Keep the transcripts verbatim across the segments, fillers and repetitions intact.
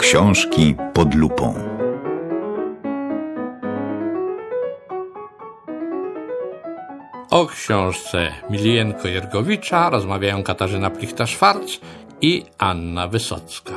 Książki pod lupą. O książce Milienko-Jergowicza rozmawiają Katarzyna Plichta-Szwarc i Anna Wysocka.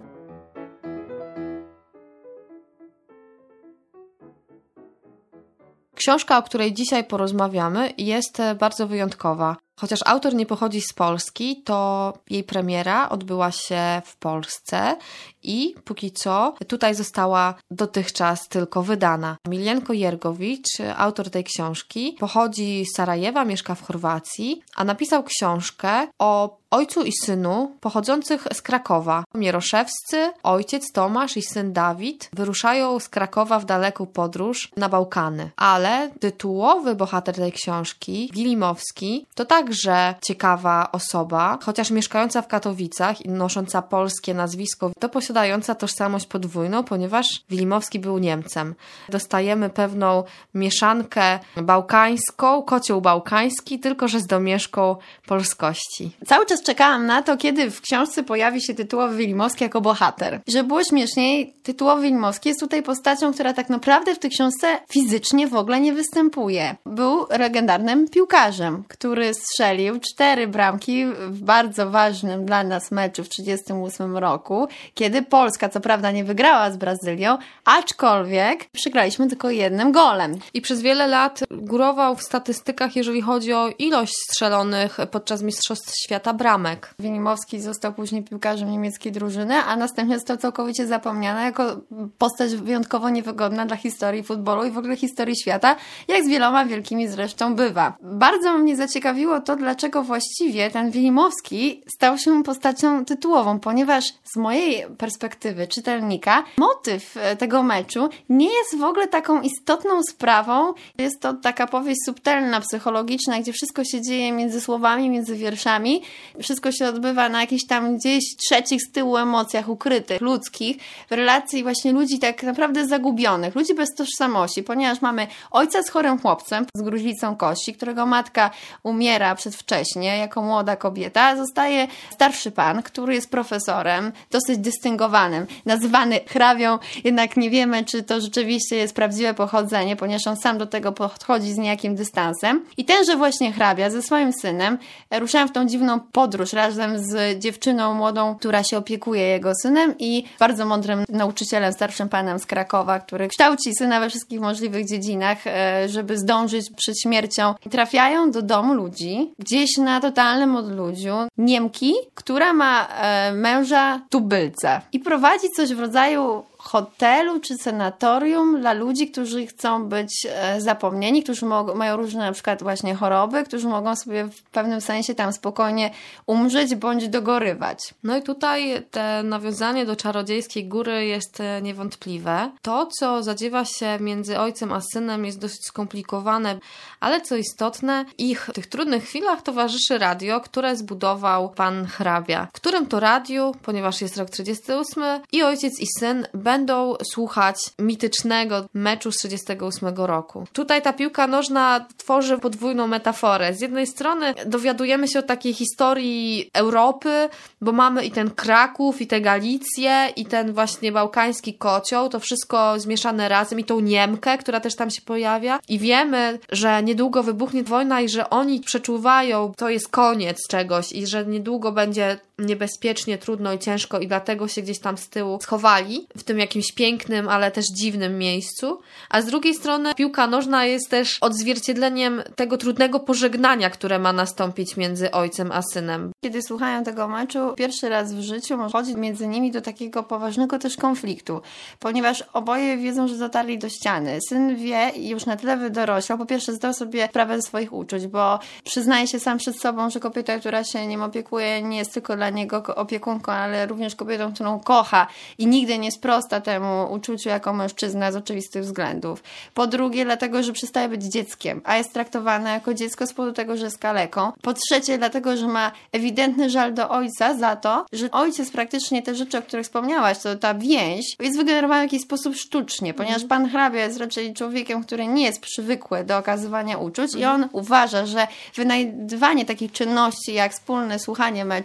Książka, o której dzisiaj porozmawiamy, jest bardzo wyjątkowa. Chociaż autor nie pochodzi z Polski, to jej premiera odbyła się w Polsce i póki co tutaj została dotychczas tylko wydana. Milienko-Jergowicz, autor tej książki, pochodzi z Sarajewa, mieszka w Chorwacji, a napisał książkę o ojcu i synu pochodzących z Krakowa. Mieroszewscy, ojciec Tomasz i syn Dawid wyruszają z Krakowa w daleką podróż na Bałkany. Ale tytułowy bohater tej książki, Wilimowski, to także ciekawa osoba, chociaż mieszkająca w Katowicach i nosząca polskie nazwisko, to posiadająca tożsamość podwójną, ponieważ Wilimowski był Niemcem. Dostajemy pewną mieszankę bałkańską, kocioł bałkański, tylko że z domieszką polskości. Cały czas czekałam na to, kiedy w książce pojawi się tytułowy Wilimowski jako bohater. Żeby było śmieszniej, tytułowy Wilimowski jest tutaj postacią, która tak naprawdę w tej książce fizycznie w ogóle nie występuje. Był legendarnym piłkarzem, który strzelił cztery bramki w bardzo ważnym dla nas meczu w trzydziestym ósmym roku, kiedy Polska co prawda nie wygrała z Brazylią, aczkolwiek przegraliśmy tylko jednym golem. I przez wiele lat górował w statystykach, jeżeli chodzi o ilość strzelonych podczas Mistrzostw Świata bramek. Wilimowski został później piłkarzem niemieckiej drużyny, a następnie został całkowicie zapomniany jako postać wyjątkowo niewygodna dla historii futbolu i w ogóle historii świata, jak z wieloma wielkimi zresztą bywa. Bardzo mnie zaciekawiło to, dlaczego właściwie ten Wilimowski stał się postacią tytułową, ponieważ z mojej perspektywy czytelnika motyw tego meczu nie jest w ogóle taką istotną sprawą. Jest to taka powieść subtelna, psychologiczna, gdzie wszystko się dzieje między słowami, między wierszami. Wszystko się odbywa na jakichś tam gdzieś trzecich z tyłu emocjach ukrytych, ludzkich, w relacji właśnie ludzi tak naprawdę zagubionych, ludzi bez tożsamości, ponieważ mamy ojca z chorym chłopcem, z gruźlicą kości, którego matka umiera przedwcześnie jako młoda kobieta, zostaje starszy pan, który jest profesorem, dosyć dystyngowanym, nazywany hrabią, jednak nie wiemy, czy to rzeczywiście jest prawdziwe pochodzenie, ponieważ on sam do tego podchodzi z niejakim dystansem. I tenże właśnie hrabia ze swoim synem ruszają w tą dziwną podróż razem z dziewczyną młodą, która się opiekuje jego synem i bardzo mądrym nauczycielem, starszym panem z Krakowa, który kształci syna we wszystkich możliwych dziedzinach, żeby zdążyć przed śmiercią. Trafiają do domu ludzi, gdzieś na totalnym odludziu, Niemki, która ma e, męża tubylca i prowadzi coś w rodzaju hotelu czy sanatorium dla ludzi, którzy chcą być e, zapomnieni, którzy mo- mają różne na przykład właśnie choroby, którzy mogą sobie w pewnym sensie tam spokojnie umrzeć bądź dogorywać. No i tutaj te nawiązanie do czarodziejskiej góry jest niewątpliwe. To, co zadziewa się między ojcem a synem, jest dosyć skomplikowane, ale co istotne, ich w tych trudnych chwilach towarzyszy radio, które zbudował pan hrabia, w którym to radiu, ponieważ jest rok trzydziesty ósmy i ojciec i syn będą słuchać mitycznego meczu z trzydziestego ósmego roku. Tutaj ta piłka nożna tworzy podwójną metaforę. Z jednej strony dowiadujemy się o takiej historii Europy, bo mamy i ten Kraków, i tę Galicję, i ten właśnie bałkański kocioł, to wszystko zmieszane razem, i tą Niemkę, która też tam się pojawia. I wiemy, że niedługo wybuchnie wojna i że oni przeczuwają, to jest koniec czegoś i że niedługo będzie niebezpiecznie, trudno i ciężko i dlatego się gdzieś tam z tyłu schowali w tym jakimś pięknym, ale też dziwnym miejscu. A z drugiej strony piłka nożna jest też odzwierciedleniem tego trudnego pożegnania, które ma nastąpić między ojcem a synem. Kiedy słuchają tego meczu, pierwszy raz w życiu może chodzić między nimi do takiego poważnego też konfliktu, ponieważ oboje wiedzą, że dotarli do ściany. Syn wie i już na tyle wydoroślał, po pierwsze zdał sobie sprawę ze swoich uczuć, bo przyznaje się sam przed sobą, że kobieta, która się nim opiekuje, nie jest tylko dla niego opiekunką, ale również kobietą, którą kocha i nigdy nie sprosta temu uczuciu jako mężczyzna z oczywistych względów. Po drugie, dlatego, że przestaje być dzieckiem, a jest traktowana jako dziecko z powodu tego, że jest kaleką. Po trzecie, dlatego, że ma ewidentny żal do ojca za to, że ojciec praktycznie te rzeczy, o których wspomniałaś, to ta więź jest wygenerowana w jakiś sposób sztucznie, ponieważ pan hrabia jest raczej człowiekiem, który nie jest przywykły do okazywania uczuć i on uważa, że wynajdywanie takich czynności jak wspólne słuchanie meczu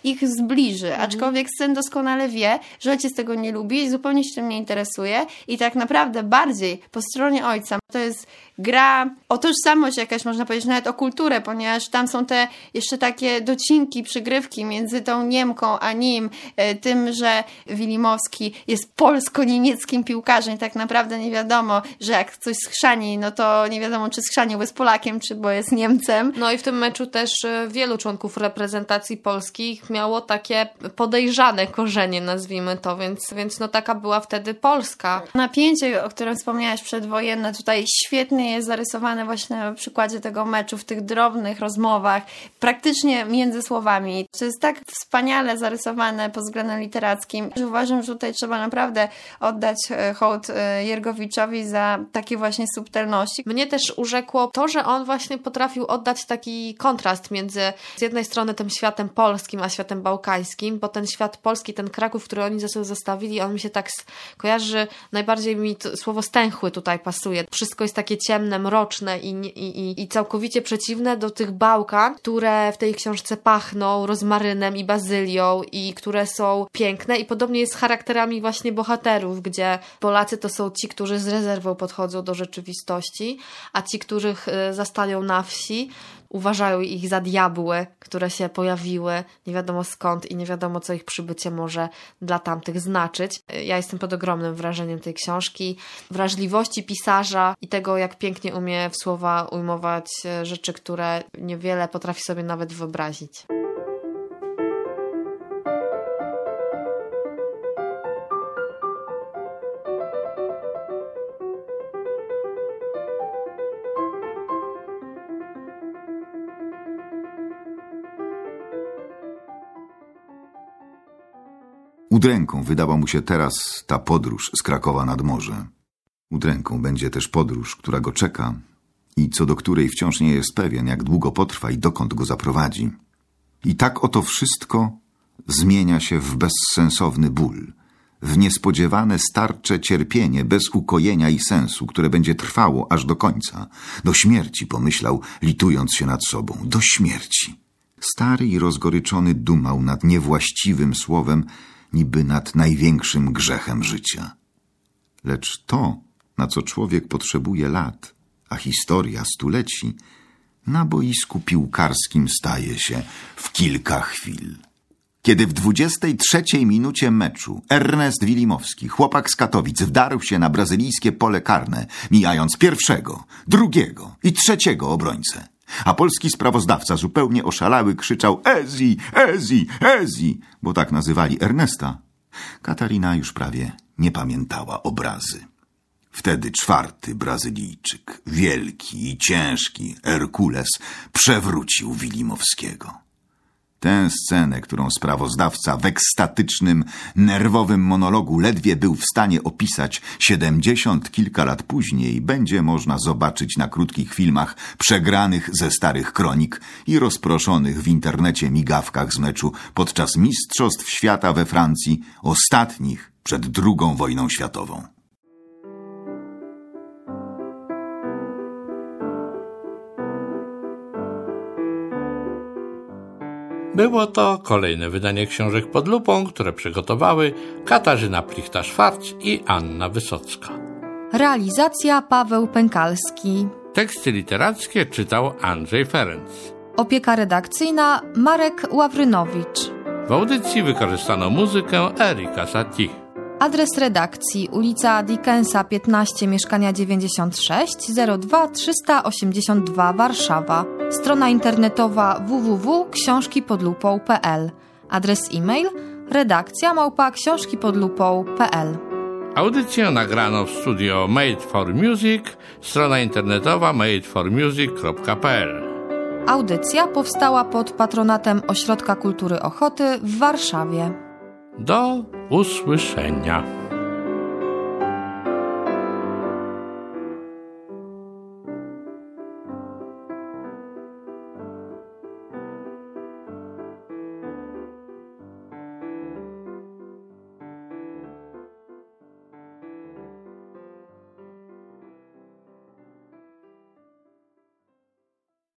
ich zbliży, mhm. aczkolwiek syn doskonale wie, że ojciec tego nie lubi i zupełnie się tym nie interesuje i tak naprawdę bardziej po stronie ojca to jest gra o tożsamość jakaś, można powiedzieć, nawet o kulturę, ponieważ tam są te jeszcze takie docinki, przygrywki między tą Niemką a nim, tym, że Wilimowski jest polsko-niemieckim piłkarzem i tak naprawdę nie wiadomo, że jak coś schrzani, no to nie wiadomo, czy schrzanił jest Polakiem, czy bo jest Niemcem. No i w tym meczu też wielu członków reprezentacji polskich miało takie podejrzane korzenie, nazwijmy to, więc, więc no taka była wtedy Polska. Napięcie, o którym wspomniałaś przedwojenne, tutaj świetnie jest zarysowane właśnie na przykładzie tego meczu, w tych drobnych rozmowach, praktycznie między słowami. To jest tak wspaniale zarysowane pod względem literackim, że uważam, że tutaj trzeba naprawdę oddać hołd Jergowiczowi za takie właśnie subtelności. Mnie też urzekło to, że on właśnie potrafił oddać taki kontrast między z jednej strony tym światem polskim, a światem bałkańskim, bo ten świat polski, ten Kraków, który oni ze sobą zostawili, on mi się tak kojarzy, najbardziej mi to słowo stęchły tutaj pasuje. Wszystko jest takie ciemne, mroczne i, i, i całkowicie przeciwne do tych Bałkan, które w tej książce pachną rozmarynem i bazylią i które są piękne i podobnie jest z charakterami właśnie bohaterów, gdzie Polacy to są ci, którzy z rezerwą podchodzą do rzeczywistości, a ci, których zastają na wsi, uważają ich za diabły, które się pojawiły nie wiadomo skąd i nie wiadomo, co ich przybycie może dla tamtych znaczyć. Ja jestem pod ogromnym wrażeniem tej książki, wrażliwości pisarza i tego, jak pięknie umie w słowa ujmować rzeczy, które niewiele potrafi sobie nawet wyobrazić. Udręką wydała mu się teraz ta podróż z Krakowa nad morze. Udręką będzie też podróż, która go czeka i co do której wciąż nie jest pewien, jak długo potrwa i dokąd go zaprowadzi. I tak oto wszystko zmienia się w bezsensowny ból, w niespodziewane starcze cierpienie bez ukojenia i sensu, które będzie trwało aż do końca. Do śmierci, pomyślał, litując się nad sobą. Do śmierci. Stary i rozgoryczony dumał nad niewłaściwym słowem, niby nad największym grzechem życia. Lecz to, na co człowiek potrzebuje lat, a historia stuleci, na boisku piłkarskim staje się w kilka chwil. Kiedy w dwudziestej trzeciej minucie meczu Ernest Wilimowski, chłopak z Katowic, wdarł się na brazylijskie pole karne, mijając pierwszego, drugiego i trzeciego obrońcę, a polski sprawozdawca zupełnie oszalały krzyczał Ezi, Ezi, Ezi, bo tak nazywali Ernesta, Katarina już prawie nie pamiętała obrazy. Wtedy czwarty Brazylijczyk, wielki i ciężki Herkules, przewrócił Wilimowskiego. Tę scenę, którą sprawozdawca w ekstatycznym, nerwowym monologu ledwie był w stanie opisać siedemdziesiąt kilka lat później, będzie można zobaczyć na krótkich filmach przegranych ze starych kronik i rozproszonych w internecie migawkach z meczu podczas Mistrzostw Świata we Francji, ostatnich przed drugą wojną światową. Było to kolejne wydanie książek pod lupą, które przygotowały Katarzyna Plichta-Szwarc i Anna Wysocka. Realizacja Paweł Pękalski. Teksty literackie czytał Andrzej Ferenc. Opieka redakcyjna Marek Ławrynowicz. W audycji wykorzystano muzykę Erika Satie. Adres redakcji: ulica Dickensa piętnaście, mieszkania dziewięćdziesiąt sześć, zero dwa trzysta osiemdziesiąt dwa, Warszawa. Strona internetowa w w w kropka książki pod lupą kropka p l. Adres e-mail redakcja małpa książki pod lupą kropka p l. Audycję nagrano w studio Made for Music, strona internetowa made for music kropka p l. Audycja powstała pod patronatem Ośrodka Kultury Ochoty w Warszawie. Do usłyszenia.